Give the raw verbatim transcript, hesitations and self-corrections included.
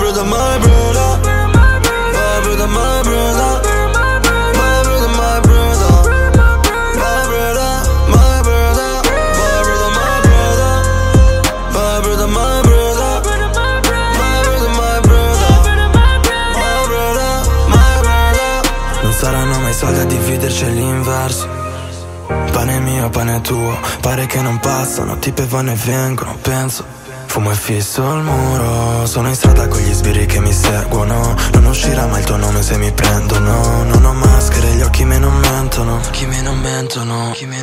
brother, my brother. My brother, my brother. My brother, my brother. My brother, my brother. My brother, my brother. My brother, my brother. My brother, my brother. My brother, my brother. Non saranno mai soldi a dividerceli l'inverso. Pane mio, pane tuo, pare che non passano, tipe vanno e vengono, penso. Fumo e fisso al muro, sono in strada con gli sbirri che mi seguono. Non uscirà mai il tuo nome se mi prendono. Non ho maschere, gli occhi me non mentono. Chi me non mentono, chi me